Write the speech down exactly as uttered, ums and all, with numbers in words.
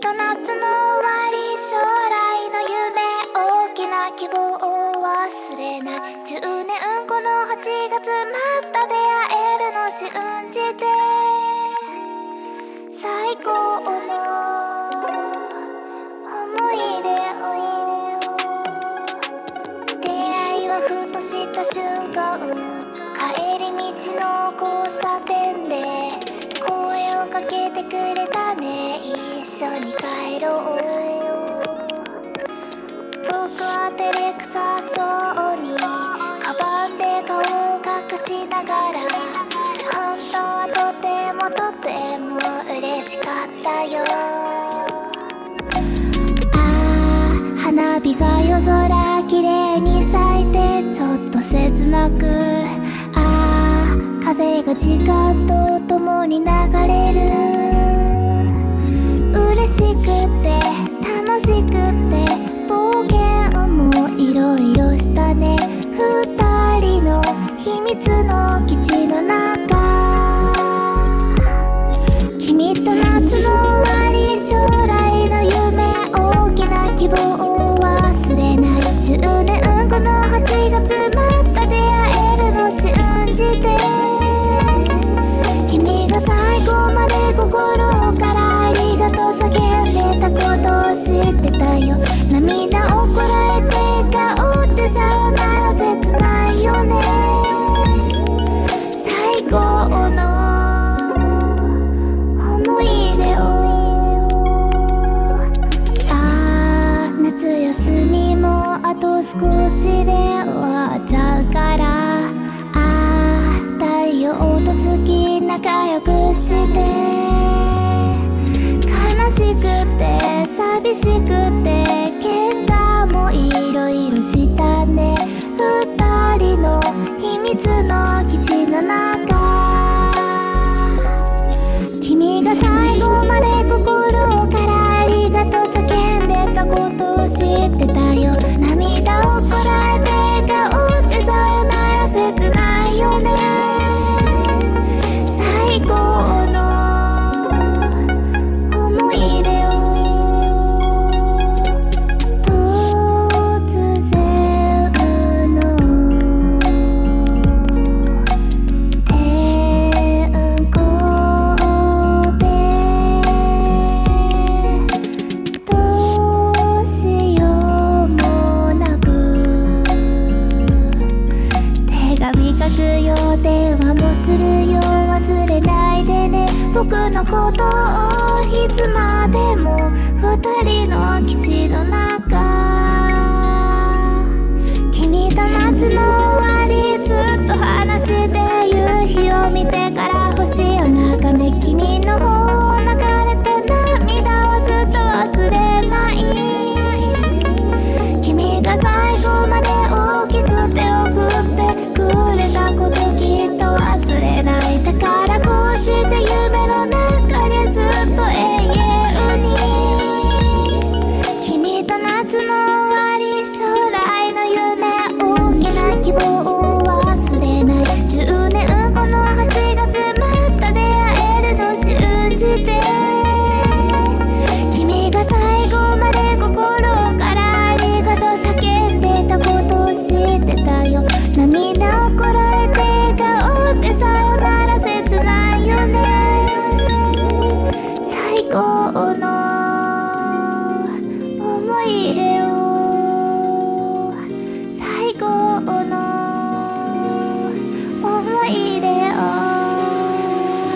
と夏の終わり、将来の夢、大きな希望を忘れない。じゅうねんごのはちがつ、また出会えるの信じて、最高の思い出を。出会いはふとした瞬間、帰り道の交差点で声をかけてくれたね。一緒に帰ろう。僕は照れくさそうにカバンで顔を隠しながら、本当はとてもとても嬉しかったよ。ああ、花火が夜空綺麗に咲いてちょっと切なく、ああ、風が時間とともに流れる。嬉しくて楽しくて冒険もいろいろしたね。二人の秘密の基地の中、君と夏の終わり、将来の夢、大きな希望を忘れない。じゅうねんごのはちがつ、また出会えるの信じて、君が最後まで心からありがとう叫んでたことを知ってたよ。涙をこらえて顔ってさよなら切ないよね。最高の思い出を。ああ、夏休みもあと少しで終わっちゃうから、ああ、太陽と月仲良くして、悲しくて寂しくて喧嘩もいろいろしたね。二人の秘密の基地の中、君が最後まで心からありがとう叫んでたことを知ってたよ。涙をこらえて顔ってさよなら切ないよね。最高の思い出を。突然の天候でどうしようもなく手紙書くよ、電話もするよ、忘れないでね僕のことを。いつまでも二人の基地の中、君と夏の終わり、